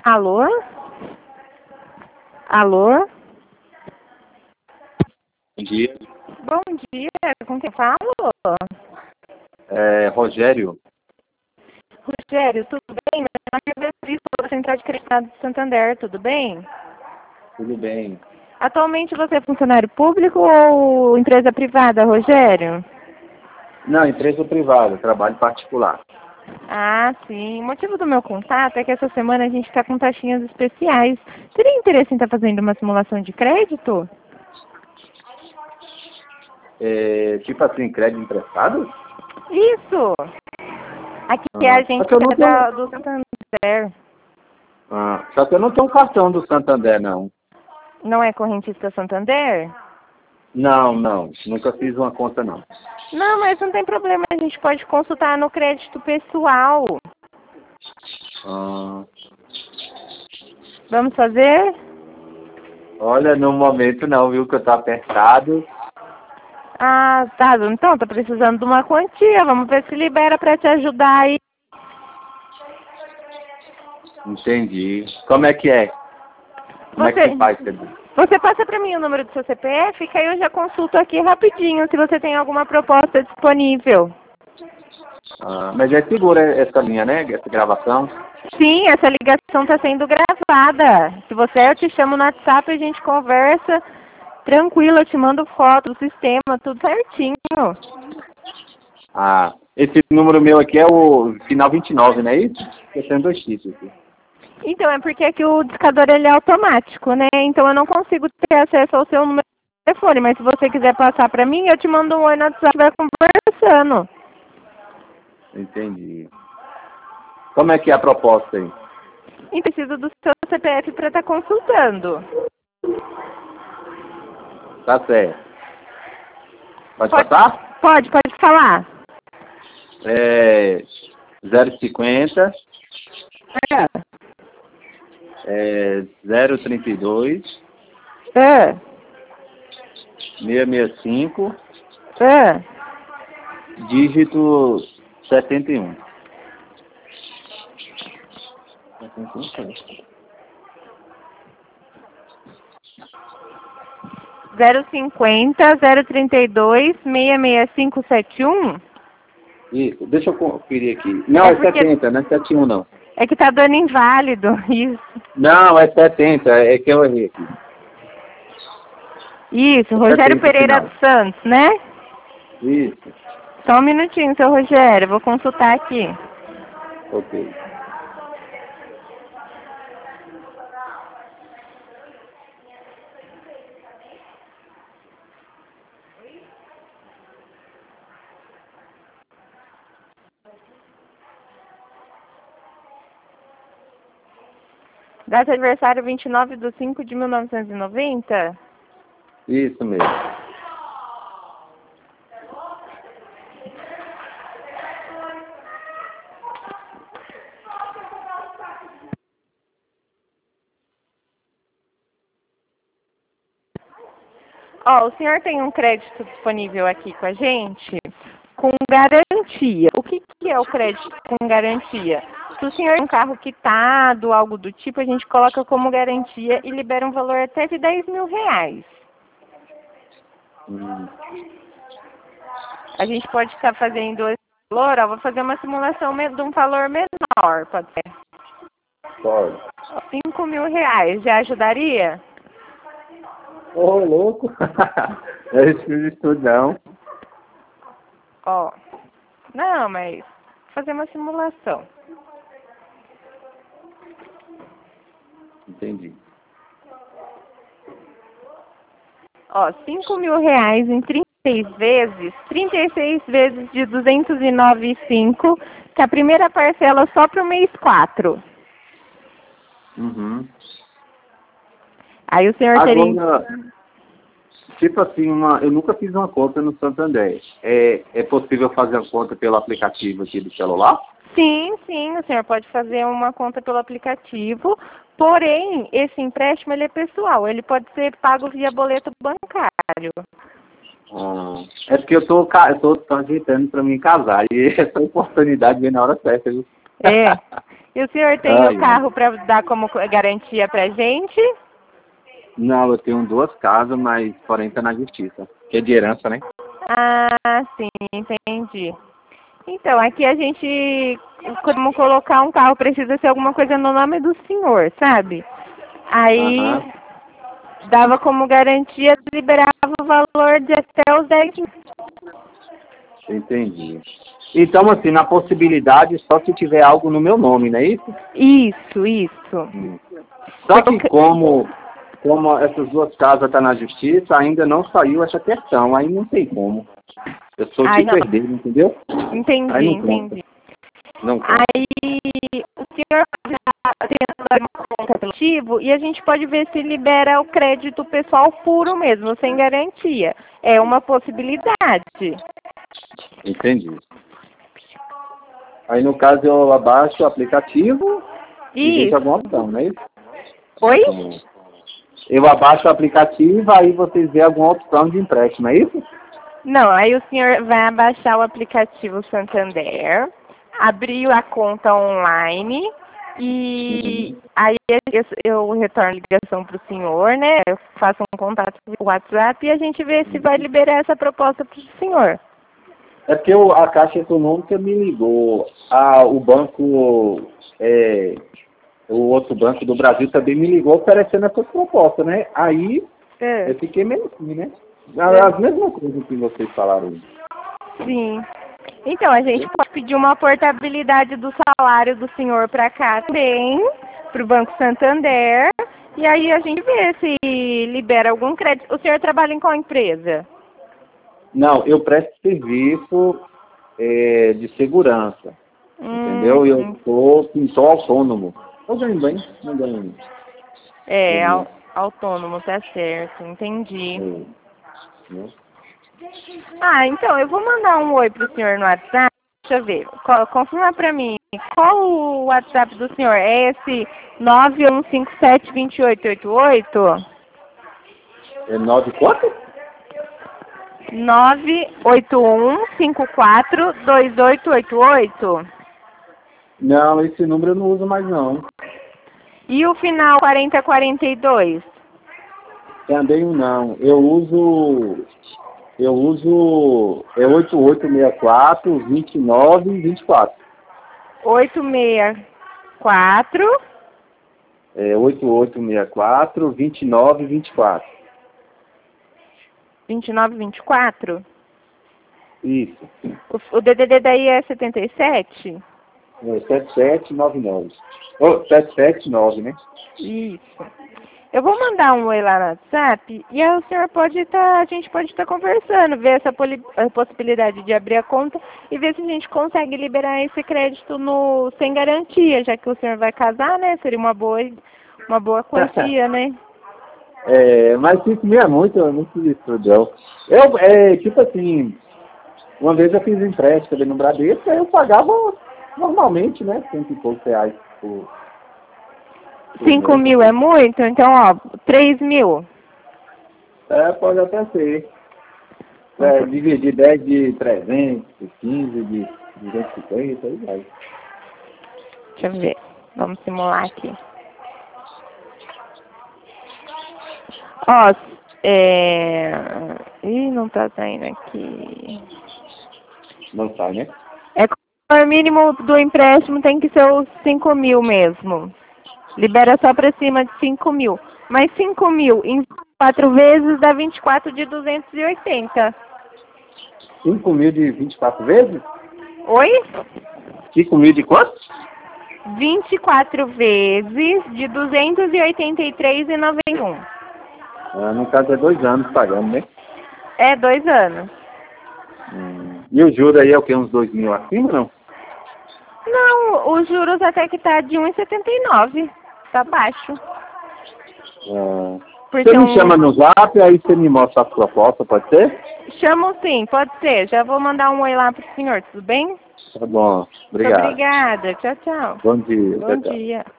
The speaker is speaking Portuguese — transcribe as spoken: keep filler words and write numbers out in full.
Alô? Alô? Bom dia. Bom dia, com quem falo? É, Rogério. Rogério, tudo bem? Meu nome é Beatriz, sou da Central de Crédito de Santander, tudo bem? Tudo bem. Atualmente você é funcionário público ou empresa privada, Rogério? Não, empresa privada, trabalho particular. Ah, sim. O motivo do meu contato é que essa semana a gente está com taxinhas especiais. Teria interesse em estar fazendo uma simulação de crédito? É, tipo assim, crédito emprestado? Isso! Aqui é Ah, a só gente que eu não é da, tenho, do Santander. ah, só que eu não tenho cartão do Santander, não. Não é correntista Santander? Não, não. Nunca fiz uma conta, não. Não, mas não tem problema. A gente pode consultar no crédito pessoal. Ah, Vamos fazer? olha, no momento não, viu, que eu tô apertado. Ah, tá. Então, tá precisando de uma quantia. Vamos ver se libera para te ajudar aí. Entendi. Como é que é? Como é que Você, se faz, Pedro? você passa para mim o número do seu C P F, que aí eu já consulto aqui rapidinho se você tem alguma proposta disponível. Ah, mas é segura essa linha, né? Essa gravação? Sim, essa ligação está sendo gravada. Se você, eu te chamo no WhatsApp, a gente conversa tranquilo, eu te mando foto do sistema, tudo certinho. Ah, esse número meu aqui é o final vinte e nove, não é isso? Eu tenho dois títulos aqui. Então, é porque aqui o discador ele é automático, né? Então eu não consigo ter acesso ao seu número de telefone, mas se você quiser passar para mim, eu te mando um oi no WhatsApp e vai conversando. Entendi. Como é que é a proposta aí? E preciso do seu C P F para estar consultando. Tá certo. Pode, Pode, passar? pode, pode falar. É zero cinquenta, É. é zero trinta e dois, É. seiscentos e sessenta e cinco, É. dígito setenta e um. zero cinquenta, zero trinta e dois, seiscentos e sessenta e cinco, setenta e um? Isso, deixa eu conferir aqui. Não, É é porque setenta, não é setenta e um não. é que tá dando inválido, isso. Não, é setenta, é que eu errei aqui. Isso, Rogério setenta Pereira final. dos Santos, né? Isso, Só um minutinho, seu Rogério, vou consultar aqui. ok. Data de aniversário vinte e nove de cinco de mil novecentos e noventa? Isso mesmo. Ó, o senhor tem um crédito disponível aqui com a gente com garantia. O que, que é o crédito com garantia? Se o senhor tem um carro quitado, algo do tipo, a gente coloca como garantia e libera um valor até de dez mil reais. Hum, A gente pode estar fazendo esse valor, ó, vou fazer uma simulação me- de um valor menor, pode ser. pode. cinco mil reais, já ajudaria? Ô, louco. Eu não fiz isso tudo, não. Ó, não, mas vou fazer uma simulação. Entendi. Ó, cinco mil reais em trinta e seis vezes, trinta e seis vezes de duzentos e nove vírgula cinco, que a primeira parcela só para o mês quatro. Uhum. Aí o senhor teria... Agora, tipo assim, uma, eu nunca fiz uma conta no Santander. É, é possível fazer uma conta pelo aplicativo aqui do celular? Sim, sim, o senhor pode fazer uma conta pelo aplicativo, porém, esse empréstimo ele é pessoal, ele pode ser pago via boleto bancário. Ah, é porque eu tô, ca- eu tô, tô ajeitando pra mim casar. E essa oportunidade vem na hora certa, viu? É. E o senhor tem Ai, o carro para dar como garantia pra gente? Não, eu tenho duas casas, mas porém tá na justiça. Que é de herança, né? Ah, sim, entendi. Então, aqui a gente, como colocar um carro, precisa ser alguma coisa no nome do senhor, sabe? Aí, Aham. dava como garantia, liberava o valor de até os dez mil. Entendi. Então, assim, na possibilidade, só se tiver algo no meu nome, não é isso? Isso, isso. Hum. Só que como, como essas duas casas estão na justiça, ainda não saiu essa questão, aí não tem como. Eu sou Ai, de não. perder, entendeu? Entendi, Aí não conta. entendi. Não conta. Aí, o senhor já tem uma conta aplicativo e a gente pode ver se libera o crédito pessoal puro mesmo, sem garantia. É uma possibilidade. Entendi. Aí, no caso, eu abaixo o aplicativo e vejo Isso. alguma opção, não é isso? Oi? Hum. Eu abaixo o aplicativo, aí vocês vê alguma opção de empréstimo, é isso? Não, aí o senhor vai abaixar o aplicativo Santander, abrir a conta online e Uhum. aí eu, eu retorno a ligação para o senhor, né? Eu faço um contato com o WhatsApp e a gente vê se vai liberar essa proposta para o senhor. É porque o- a Caixa Econômica me ligou, a, o banco, é, o outro banco do Brasil também me ligou oferecendo essa proposta, né? Aí É. eu fiquei meio assim, né? É. As mesmas coisas que vocês falaram. Sim. Então, a gente pode pedir uma portabilidade do salário do senhor para cá também, para o Banco Santander, e aí a gente vê se libera algum crédito. O senhor trabalha em qual empresa? Não, eu presto serviço é, de segurança, entendeu? E eu Hum, sou pintor autônomo. Eu ganho bem, não ganho. é, Ganho, au- autônomo, tá certo, entendi. é, né? Ah, então, eu vou mandar um oi pro senhor no WhatsApp. Deixa eu ver. Co- confirma pra mim. Qual o WhatsApp do senhor? É esse nove um cinco sete, dois oito oito oito? É nove quanto? nove oito um cinco quatro dois oito oito oito? Não, esse número eu não uso mais não. E o final quarenta quarenta e dois? Também um não. Eu uso. Eu uso. É oito oito seis quatro, vinte e nove, vinte e quatro. oito seis quatro. É oito oito seis quatro, vinte e nove, vinte e quatro. vinte e nove vinte e quatro? Isso. O, o D D D daí é setenta e sete? É sete sete nove nove. Oh, sete sete nove, né? Isso. Eu vou mandar um oi lá no WhatsApp e aí o senhor pode estar, a gente pode estar conversando, ver essa poli, a possibilidade de abrir a conta e ver se a gente consegue liberar esse crédito no, sem garantia, já que o senhor vai casar, né? Seria uma boa, uma boa quantia, né? É, mas isso me é muito, eu não fiz isso, não. Eu, é, tipo assim, uma vez eu fiz empréstimo ali no Bradesco, aí eu pagava normalmente, né? Cento e poucos reais por, por Cinco mês. mil é muito? Então, ó, três mil. É, pode até ser. É, dividir dez de trezentos, quinze de duzentos e cinquenta, aí vai. Deixa eu ver. Vamos simular aqui. Ó, é... Ih, não tá saindo aqui. Não sai, né? É que o valor mínimo do empréstimo tem que ser os cinco mil mesmo. Libera só para cima de cinco mil. Mas cinco mil em quatro vezes dá vinte e quatro de duzentos e oitenta. cinco mil de vinte e quatro vezes? Oi? cinco mil de quanto? vinte e quatro vezes de duzentos e oitenta e três reais e noventa e um. Ah, no caso é dois anos pagando, né? É, dois anos. Hum. E o juro aí é o que? Uns dois mil acima, não? Não, os juros até que tá de um vírgula setenta e nove. Tá baixo. Ah, Por você ser me um... chama no zap, aí você me mostra a proposta, pode ser? Chamo sim, pode ser. Já vou mandar um oi lá pro senhor, tudo bem? Tá bom, Muito obrigado. obrigada. Tchau, tchau. Bom dia. Bom Tchau, tchau. dia.